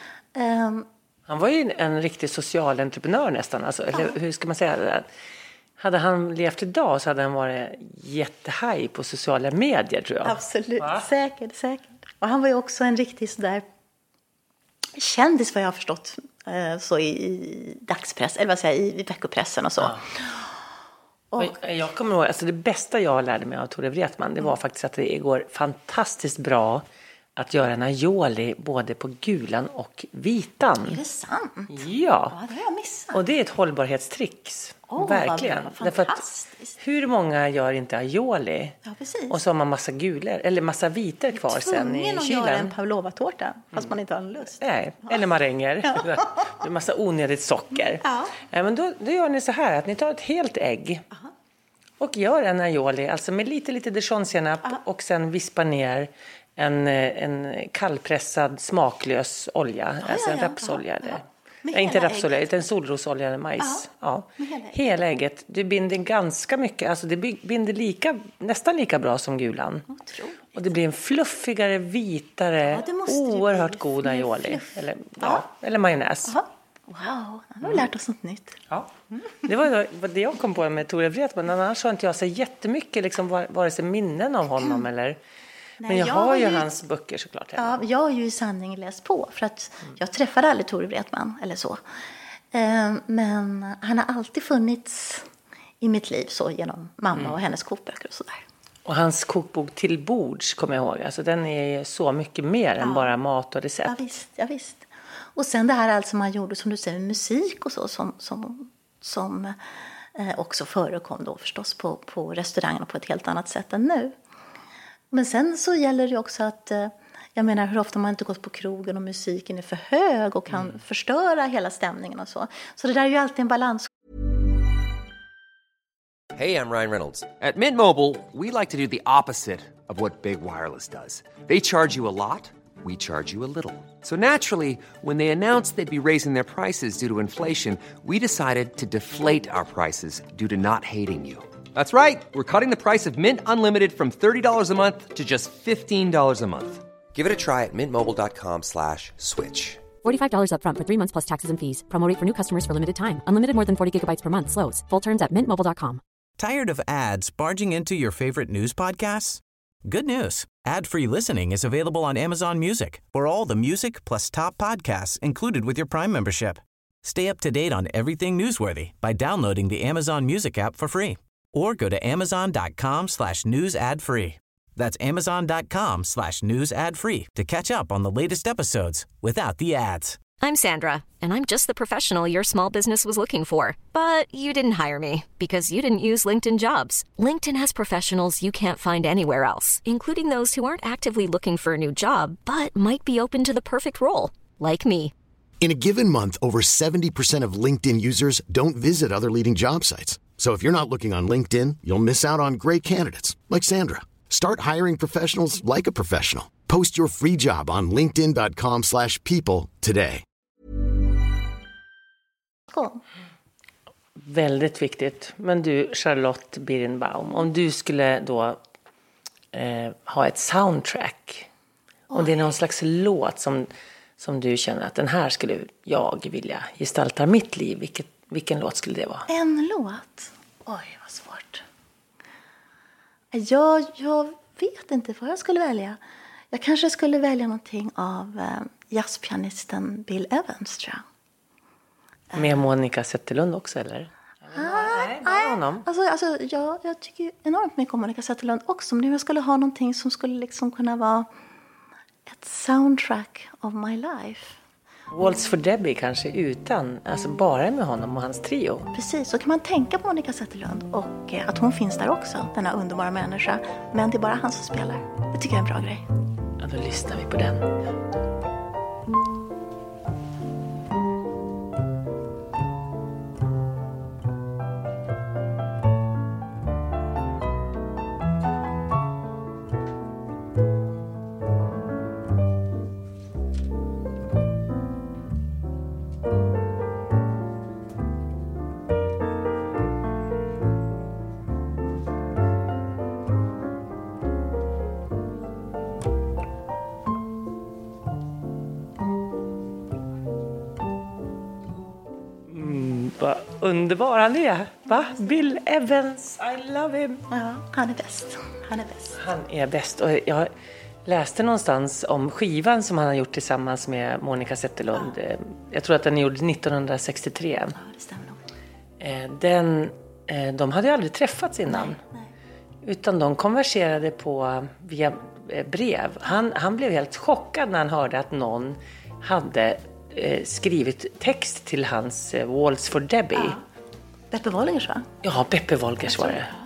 Han var ju en riktig social entreprenör nästan. Alltså, eller hur ska man säga det? Hade han levt idag så hade han varit jättehaj på sociala medier tror jag. Absolut, säkert. Och han var ju också en riktig sådär kändis vad jag har förstått. Så i dagspress, eller vad säger jag, i veckopressen och så. Och jag kommer ihåg, alltså det bästa jag lärde mig av Tore Wretman, det var faktiskt att det går fantastiskt bra att göra en aioli både på gulan och vitan. Är det sant? Ja. Det har jag missat. Och det är ett hållbarhetstricks. Verkligen. Fantastiskt. Hur många gör inte aioli? Ja, precis. Och så har man massa gulor, eller massa vitor kvar sen i kylen. Tvungen att göra en pavlova-tårta, fast man inte har en lust. Nej, eller maränger. Det är massa onödigt socker. Men då gör ni så här att ni tar ett helt ägg. Och gör en aioli, alltså med lite dijonsenap och sen vispar ner en kallpressad smaklös olja, alltså en rapsolja eller inte rapsolja, utan en solrosolja eller majs. Hela ägget. Du binder ganska mycket, alltså det binder nästan lika bra som gulan. Otroligt. Och det blir en fluffigare, vitare, oerhört god aioli eller majonnäs. Wow, nu har vi lärt oss något nytt. Ja. Det var det jag kom på med Tore Wretman. Annars har inte jag så jättemycket liksom, vare sig minnen av honom eller... Men jag har ju hans böcker såklart. Ja, jag har ju i sanning läst på. För att jag träffade aldrig Tore Wretman eller så. Men han har alltid funnits i mitt liv så genom mamma och hennes kokböcker och sådär. Och hans kokbok Till bords kommer jag ihåg. Alltså, den är så mycket mer än bara mat och recept. Ja, visst. Och sen det här alltså man gjorde som du säger musik och så som också förekom då förstås på restaurangerna på ett helt annat sätt än nu. Men sen så gäller det också att jag menar hur ofta man inte gått på krogen och musiken är för hög och kan förstöra hela stämningen och så. Så det där är ju alltid en balans. Hey, I'm Ryan Reynolds. At Mint Mobile, we like to do the opposite of what Big Wireless does. They charge you a lot. we charge you a little. So naturally, when they announced they'd be raising their prices due to inflation, we decided to deflate our prices due to not hating you. That's right. We're cutting the price of Mint Unlimited from $30 a month to just $15 a month. Give it a try at mintmobile.com/switch. $45 up front for 3 months plus taxes and fees. Promo rate for new customers for limited time. Unlimited more than 40 gigabytes per month slows. Full terms at mintmobile.com. Tired of ads barging into your favorite news podcasts? Good news. Ad-free listening is available on Amazon Music for all the music plus top podcasts included with your Prime membership. Stay up to date on everything newsworthy by downloading the Amazon Music app for free or go to amazon.com/news ad free. That's amazon.com/news ad free to catch up on the latest episodes without the ads. I'm Sandra, and I'm just the professional your small business was looking for. But you didn't hire me because you didn't use LinkedIn Jobs. LinkedIn has professionals you can't find anywhere else, including those who aren't actively looking for a new job, but might be open to the perfect role, like me. In a given month, over 70% of LinkedIn users don't visit other leading job sites. So if you're not looking on LinkedIn, you'll miss out on great candidates like Sandra. Start hiring professionals like a professional. Post your free job on linkedin.com/people today. Väldigt viktigt. Men du, Charlotte Birnbaum, om du skulle då ha ett soundtrack. Om det är någon slags låt som du känner att den här skulle jag vilja gestalta mitt liv. Vilken låt skulle det vara? En låt? Oj, vad svårt. Jag vet inte vad jag skulle välja. Jag kanske skulle välja någonting av jazzpianisten Bill Evans, tror jag. Med Monica Zetterlund också, eller? Nej, honom. Alltså, jag tycker enormt mycket om Monica Zetterlund också. Men jag skulle ha någonting som skulle liksom kunna vara ett soundtrack of my life. Waltz for Debbie kanske utan, alltså bara med honom och hans trio. Precis, så kan man tänka på Monica Zetterlund och att hon finns där också, denna underbara människa. Men det är bara han som spelar. Det tycker jag är en bra grej. Ja, då lyssnar vi på den. Vad underbar han är, va? Bill Evans, I love him. Ja, han är bäst. Han är bäst. Och jag läste någonstans om skivan som han har gjort tillsammans med Monica Zetterlund. Jag tror att den är gjord 1963. Ja, det stämmer nog. De hade ju aldrig träffats innan. Nej. Utan de konverserade via brev. Han blev helt chockad när han hörde att någon hade skrivit text till hans Waltz for Debbie. Ja. Beppe Wolgers, va? Ja, Beppe Wolgers var det.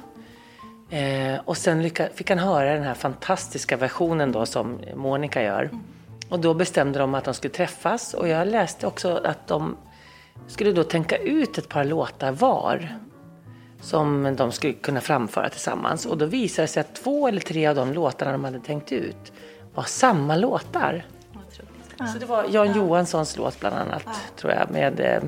Och sen fick han höra den här fantastiska versionen då som Monica gör. Och då bestämde de att de skulle träffas. Och jag läste också att de skulle då tänka ut ett par låtar var. Som de skulle kunna framföra tillsammans. Och då visade det sig att 2 eller 3 av de låtarna de hade tänkt ut var samma låtar. Så det var Jan Johanssons låt bland annat, tror jag, med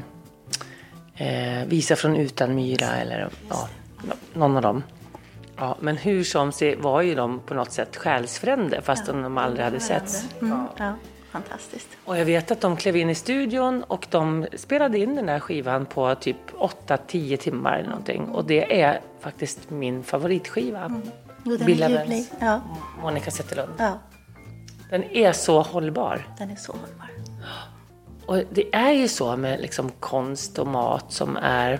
Visa från utan myra eller någon av dem. Ja, men hur som sig var ju de på något sätt själsfrände fast de aldrig hade setts. Ja, fantastiskt. Och jag vet att de klev in i studion och de spelade in den här skivan på typ 8-10 timmar eller någonting. Och det är faktiskt min favoritskiva. Bill Evans, Monica Zetterlund. Ja. Den är så hållbar. Den är så hållbar. Och det är ju så med liksom konst och mat som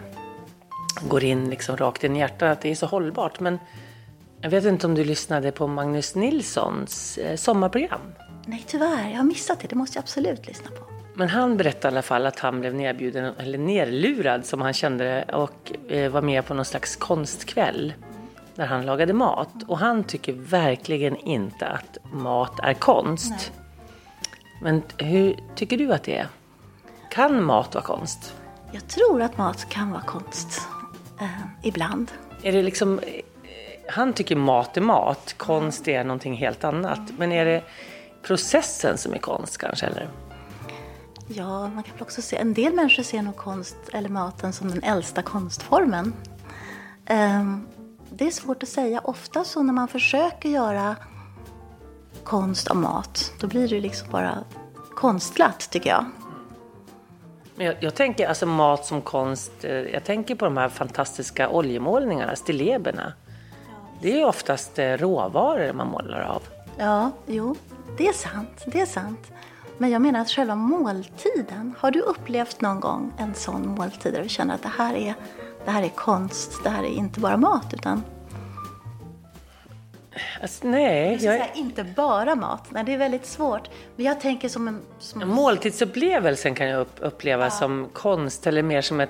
går in liksom rakt in i hjärtat, att det är så hållbart. Men jag vet inte om du lyssnade på Magnus Nilssons sommarprogram. Nej, tyvärr. Jag har missat det. Det måste jag absolut lyssna på. Men han berättade i alla fall att han blev nerbjuden, eller nerlurad som han kände det, och var med på någon slags konstkväll där han lagade mat. Och han tycker verkligen inte att mat är konst. Nej. Men hur tycker du att det är? Kan mat vara konst? Jag tror att mat kan vara konst. Ibland. Är det liksom, han tycker mat är mat, konst är någonting helt annat. Men är processen som är konst kanske, eller? Ja, man kan väl också se, en del människor ser nog konst eller maten som den äldsta konstformen. Det är svårt att säga. Ofta så när man försöker göra konst av mat, då blir det liksom bara konstlat, tycker jag. Jag tänker alltså mat som konst, jag tänker på de här fantastiska oljemålningarna, stilleberna. Det är ju oftast råvaror man målar av. Ja, jo, det är sant. Men jag menar att själva måltiden, har du upplevt någon gång en sån måltid där du känner att det här är konst, det här är inte bara mat utan... Alltså, nej. Inte bara mat, nej, det är väldigt svårt. Men jag tänker som en... Måltidsupplevelsen kan jag uppleva som konst eller mer som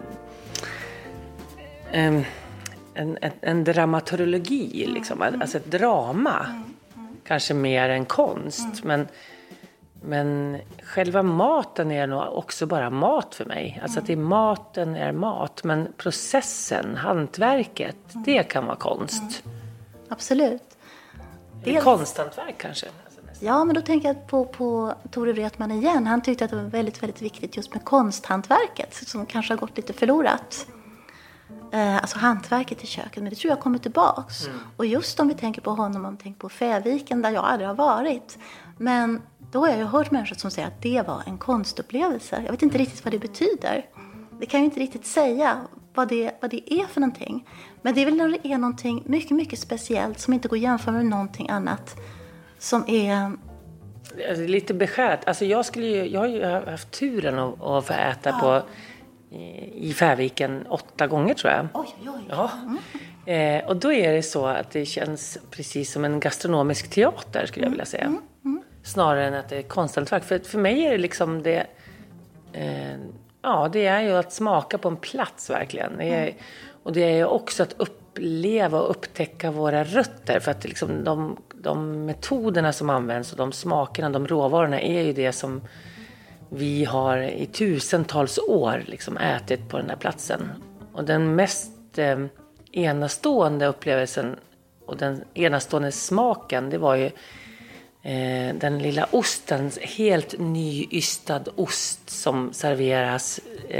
en dramaturgi, liksom. Alltså ett drama. Kanske mer än konst, men själva maten är nog också bara mat för mig. Alltså att maten är mat, men processen, hantverket, det kan vara konst. Absolut. Det är konsthantverk kanske. Ja, men då tänker jag på Tore Wretman igen. Han tyckte att det var väldigt, väldigt viktigt just med konsthantverket som kanske har gått lite förlorat. Alltså hantverket i köket, men det tror jag kommer tillbaks. Och just om vi tänker på honom, om vi tänker på Fäviken där jag aldrig har varit. Men då har jag ju hört människor som säger att det var en konstupplevelse. Jag vet inte riktigt vad det betyder. Det kan jag inte riktigt säga vad det är för någonting. Men det är väl när det är någonting mycket, mycket speciellt som inte går att jämföra med någonting annat som är... Lite beskärt. Alltså jag har ju haft turen att få äta i Fäviken 8 gånger tror jag. Oj. Ja. Och då är det så att det känns precis som en gastronomisk teater skulle jag vilja säga. Snarare än att det är konsthantverk. För mig är det liksom det... det är ju att smaka på en plats verkligen. Och det är ju också att uppleva och upptäcka våra rötter. För att liksom de metoderna som används och de smakerna, de råvarorna är ju det som vi har i tusentals år liksom ätit på den här platsen. Och den mest enastående upplevelsen och den enastående smaken, det var ju den lilla osten, helt nyystad ost som serveras.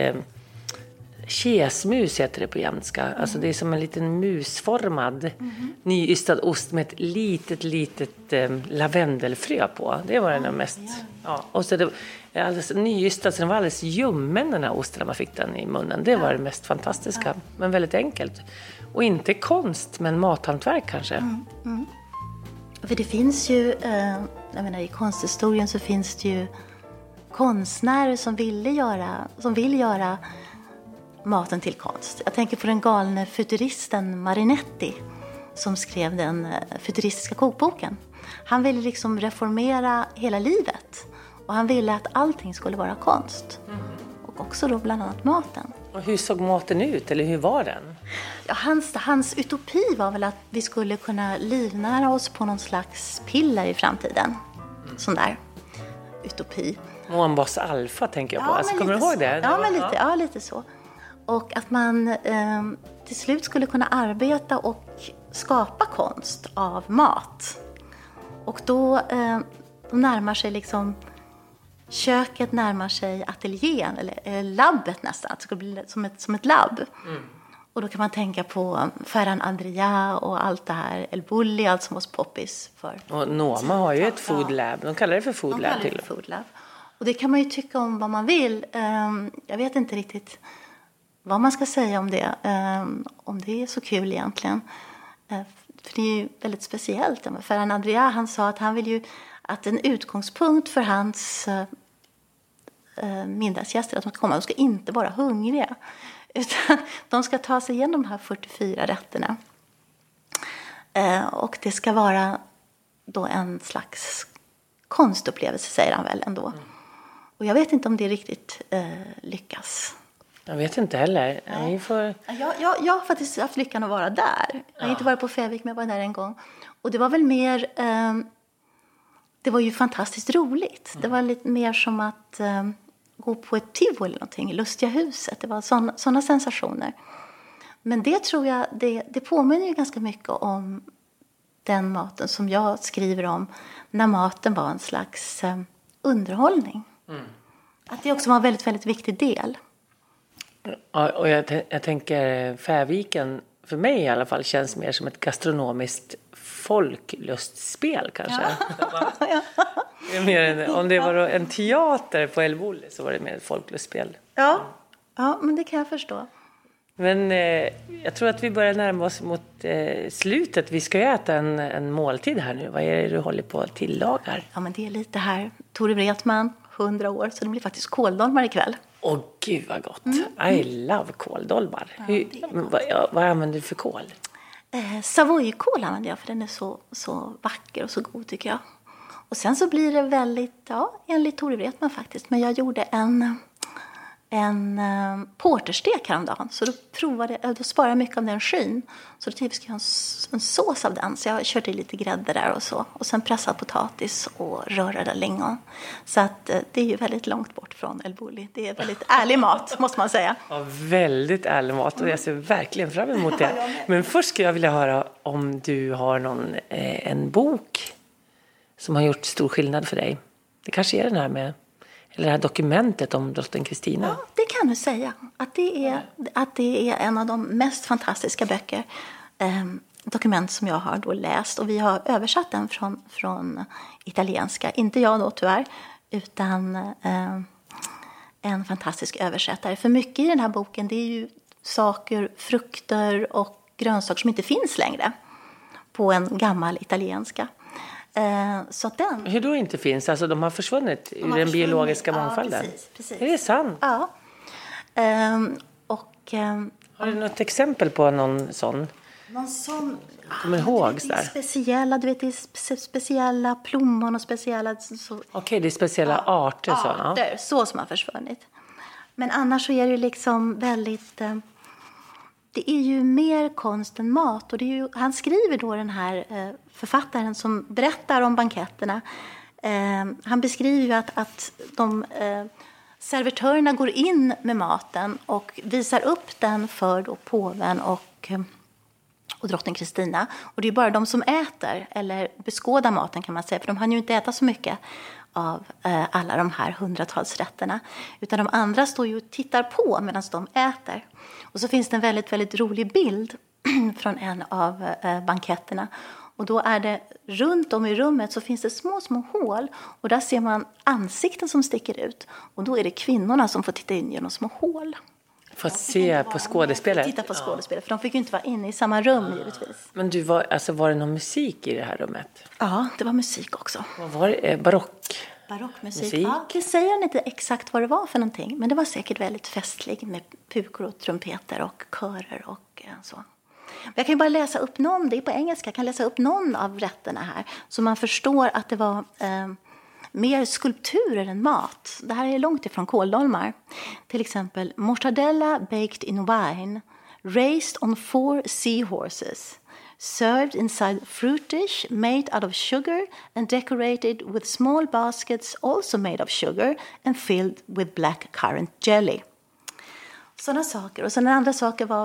Käsmus heter det på jämtska. Alltså det är som en liten musformad nyystad ost med ett litet lavendelfrö på. Det var den mest... Ja. Och så det alldeles nyystad, så den var alldeles ljummen den här osten när man fick den i munnen. Det var det mest fantastiska, men väldigt enkelt. Och inte konst, men mathantverk kanske. För det finns ju, i konsthistorien så finns det ju konstnärer som vill göra maten till konst. Jag tänker på den galne futuristen Marinetti som skrev den futuristiska kokboken. Han ville liksom reformera hela livet och han ville att allting skulle vara konst. Och också då bland annat maten. Och hur såg maten ut, eller hur var den? Ja, hans utopi var väl att vi skulle kunna livnära oss på någon slags piller i framtiden. Sån där utopi. Månbas alfa tänker jag på. Alltså, kommer du ihåg det? Ja, lite så. Och att man till slut skulle kunna arbeta och skapa konst av mat. Och då närmar sig liksom... Köket närmar sig ateljén, eller labbet nästan. Det ska bli som ett labb. Och då kan man tänka på Ferran Adrià och allt det här. El Bulli, allt som var poppis för. Och Noma har ju ett food lab. De kallar det för food lab till. Food lab. Och det kan man ju tycka om vad man vill. Jag vet inte riktigt vad man ska säga om det. Om det är så kul egentligen. För det är ju väldigt speciellt. Ferran Adrià, han sa att han vill ju... Att en utgångspunkt för hans middagsgäster att de ska inte vara hungriga. Utan de ska ta sig igenom de här 44 rätterna. Och det ska vara då en slags konstupplevelse, säger han väl ändå. Och jag vet inte om det riktigt lyckas. Jag vet inte heller. Jag har faktiskt haft lyckan att vara där. Jag har inte varit på Fävik, men jag var där en gång. Och det var väl mer... Det var ju fantastiskt roligt. Det var lite mer som att gå på ett tivoli eller någonting. Lustiga huset. Det var såna sensationer. Men det tror jag, det påminner ju ganska mycket om den maten som jag skriver om när maten var en slags underhållning. Att det också var en väldigt, väldigt viktig del. Ja, och jag tänker Färviken, för mig i alla fall, känns mer som ett gastronomiskt folklustspel kanske. Ja. Om det var en teater på Älvbolle så var det mer ett folklustspel. Ja, men det kan jag förstå. Men jag tror att vi börjar närma oss mot slutet. Vi ska ju äta en måltid här nu. Vad är det du håller på att tillagar? Ja, men det är lite här. Tore Wretman, 100 år. Så det blir faktiskt kåldolmar ikväll. Åh, gud vad gott. I love kåldolmar. Vad använder du för kål? Savoykål använder jag för den är så vacker och så god tycker jag. Och sen så blir det väldigt, enligt Tore Wretman faktiskt. Men jag gjorde en porterstek häromdagen. Så då sparade jag mycket av den skyn. Så då typ ska jag ha en sås av den. Så jag körde i lite grädde där och så. Och sen pressad potatis och rörade lingon. Så att det är ju väldigt långt bort från Älvbolle. Det är väldigt ärlig mat, måste man säga. Ja, väldigt ärlig mat. Och jag ser verkligen fram emot det. Men först skulle jag vilja höra om du har en bok som har gjort stor skillnad för dig. Det kanske är den här med... Eller det här dokumentet om drottning Kristina. Ja, det kan du säga. Att det är en av de mest fantastiska böcker. Dokument som jag har då läst. Och vi har översatt den från italienska. Inte jag då tyvärr. Utan en fantastisk översättare. För mycket i den här boken det är ju saker, frukter och grönsaker som inte finns längre. På en gammal italienska. Så att Hur då inte finns? Alltså de har försvunnit ur den biologiska mångfalden? Ja, precis. Är det sant? Ja. Har du något exempel på någon sån? Kommer ihåg det är speciella, det är speciella plommon och speciella... Okej, det är speciella arter. Så som har försvunnit. Men annars så är det liksom väldigt... Det är ju mer konst än mat. Och det är ju, han skriver då den här författaren som berättar om banketterna. Han beskriver ju att de servitörerna går in med maten och visar upp den för då påven och drottning Kristina. Och det är bara de som äter eller beskådar maten kan man säga. För de hann ju inte äta så mycket av alla de här hundratals rätterna. Utan de andra står ju och tittar på medan de äter. Och så finns det en väldigt, väldigt rolig bild från en av banketterna. Och då är det runt om i rummet så finns det små hål. Och där ser man ansikten som sticker ut. Och då är det kvinnorna som får titta in genom små hål. För att se på skådespelare? Titta på skådespelare, för de fick ju inte vara inne i samma rum givetvis. Men var det någon musik i det här rummet? Ja, det var musik också. Vad var det? Barockmusik. Ja, det säger han inte exakt vad det var för någonting. Men det var säkert väldigt festligt med pukor och trumpeter och körer och så. Jag kan ju bara läsa upp någon, det är på engelska, jag kan läsa upp någon av rätterna här. Så man förstår att det var mer skulpturer än mat. Det här är långt ifrån kåldolmar. Till exempel mortadella baked in wine, raised on 4 seahorses. Served inside fruit dish made out of sugar and decorated with small baskets also made of sugar and filled with black currant jelly. Sådana saker. Och sen andra saker var...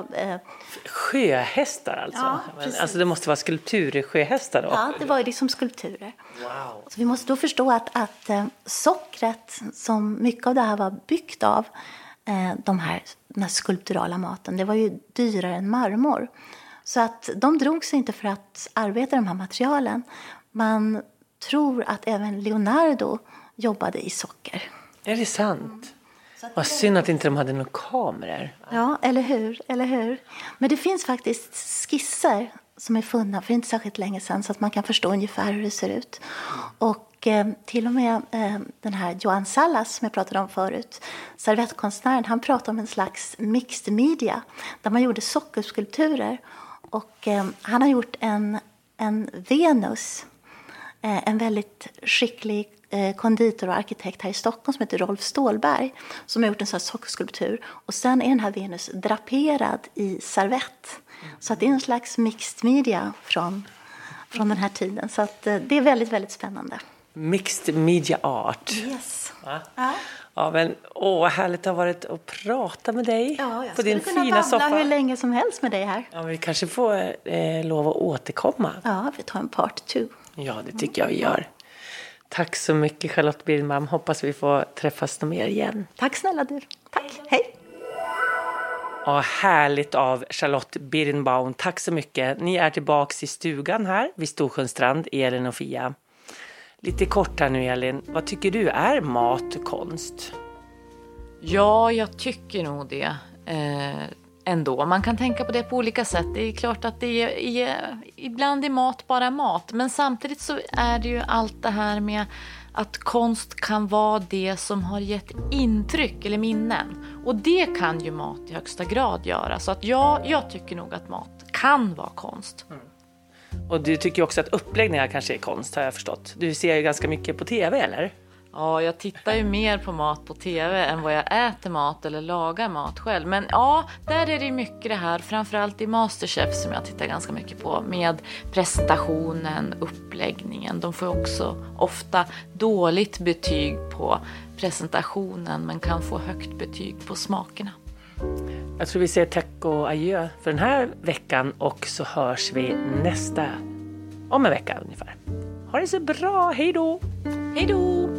Sjöhästar alltså? Ja, alltså det måste vara skulpturer, sjöhästar då? Ja, det var ju liksom skulpturer. Wow. Så vi måste då förstå att sockret som mycket av det här var byggt av, den här skulpturala maten, det var ju dyrare än marmor. Så att de drog sig inte för att arbeta de här materialen. Man tror att även Leonardo jobbade i socker. Är det sant? Vad synd att inte de hade några kameror. Ja, eller hur? Men det finns faktiskt skisser som är funna för inte särskilt länge sedan så att man kan förstå ungefär hur det ser ut. Och till och med den här Joan Salas som jag pratade om förut, servettkonstnären, han pratade om en slags mixed media där man gjorde sockerskulpturer. Och han har gjort en Venus, en väldigt skicklig konditor och arkitekt här i Stockholm som heter Rolf Stålberg som har gjort en sån här sockerskulptur. Och sen är den här Venus draperad i servett. Så att det är en slags mixed media från den här tiden. Så att det är väldigt, väldigt spännande. Mixed media art. Yes. Ja. Ja. Ja, men vad härligt det har varit att prata med dig. Ja, jag på din skulle kunna fina babbla soffa. hur länge som helst med dig här. Ja, vi kanske får lov att återkomma. Ja, vi tar en part 2. Ja, det tycker jag vi gör. Tack så mycket Charlotte Birnbaum. Hoppas vi får träffas något mer igen. Tack snälla du. Tack. Hej. Ja, härligt av Charlotte Birnbaum. Tack så mycket. Ni är tillbaks i stugan här vid Storsjöstrand, Elin och Fia. Lite kort här nu Elin. Vad tycker du är mat konst? Ja, jag tycker nog det. Ändå. Man kan tänka på det på olika sätt. Det är klart att ibland är mat bara mat. Men samtidigt så är det ju allt det här med att konst kan vara det som har gett intryck eller minnen. Och det kan ju mat i högsta grad göra. Så att jag tycker nog att mat kan vara konst. Och du tycker också att uppläggningar kanske är konst, har jag förstått. Du ser ju ganska mycket på tv, eller? Ja, jag tittar ju mer på mat på tv än vad jag äter mat eller lagar mat själv. Men ja, där är det mycket det här, framförallt i Masterchef som jag tittar ganska mycket på. Med presentationen, uppläggningen. De får också ofta dåligt betyg på presentationen men kan få högt betyg på smakerna. Jag tror vi säger tack och adjö för den här veckan och så hörs vi om en vecka ungefär. Ha det så bra, hej då! Hej då!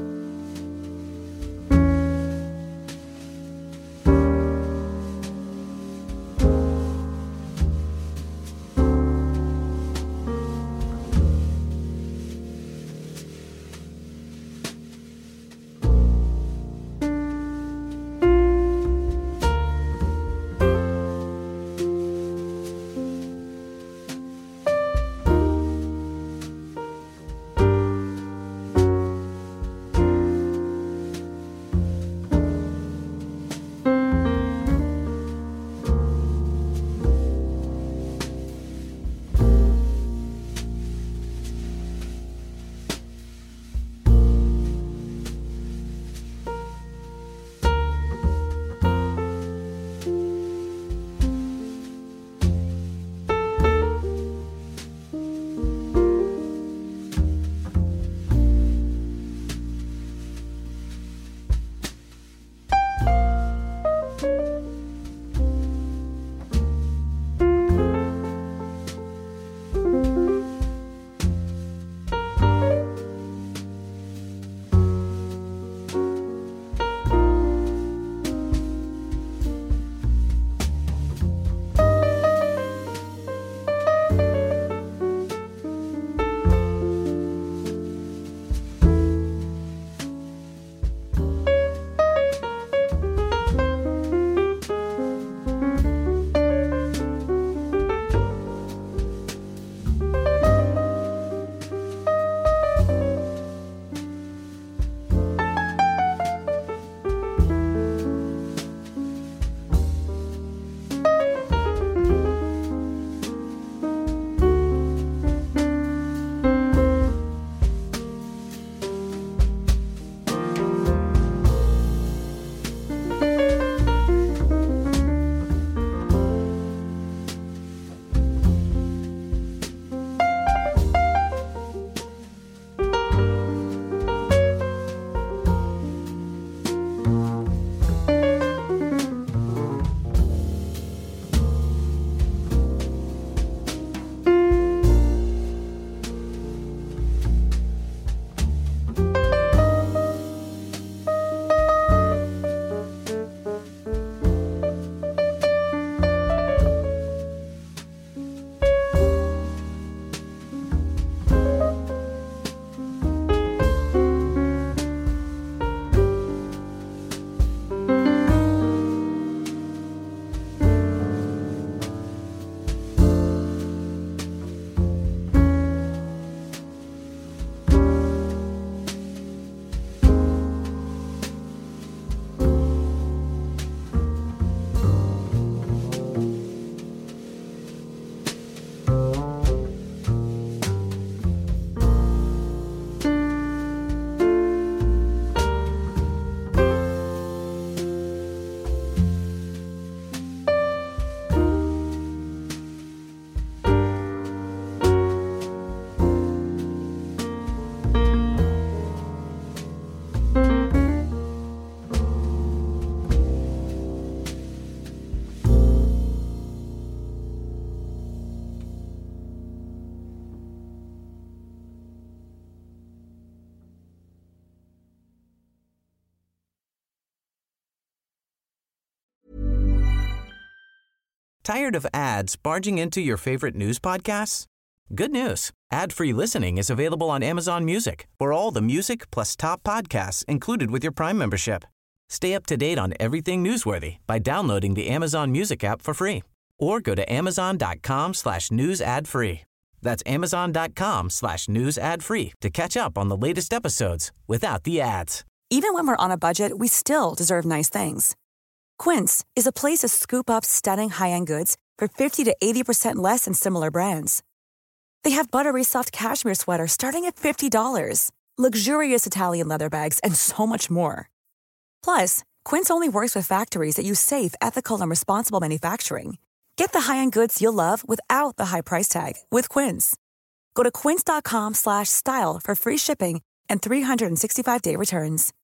Tired of ads barging into your favorite news podcasts? Good news. Ad-free listening is available on Amazon Music for all the music plus top podcasts included with your Prime membership. Stay up to date on everything newsworthy by downloading the Amazon Music app for free or go to amazon.com/news ad free. That's amazon.com/news ad free to catch up on the latest episodes without the ads. Even when we're on a budget, we still deserve nice things. Quince is a place to scoop up stunning high-end goods for 50 to 80% less than similar brands. They have buttery soft cashmere sweaters starting at $50, luxurious Italian leather bags, and so much more. Plus, Quince only works with factories that use safe, ethical, and responsible manufacturing. Get the high-end goods you'll love without the high price tag with Quince. Go to quince.com/style for free shipping and 365-day returns.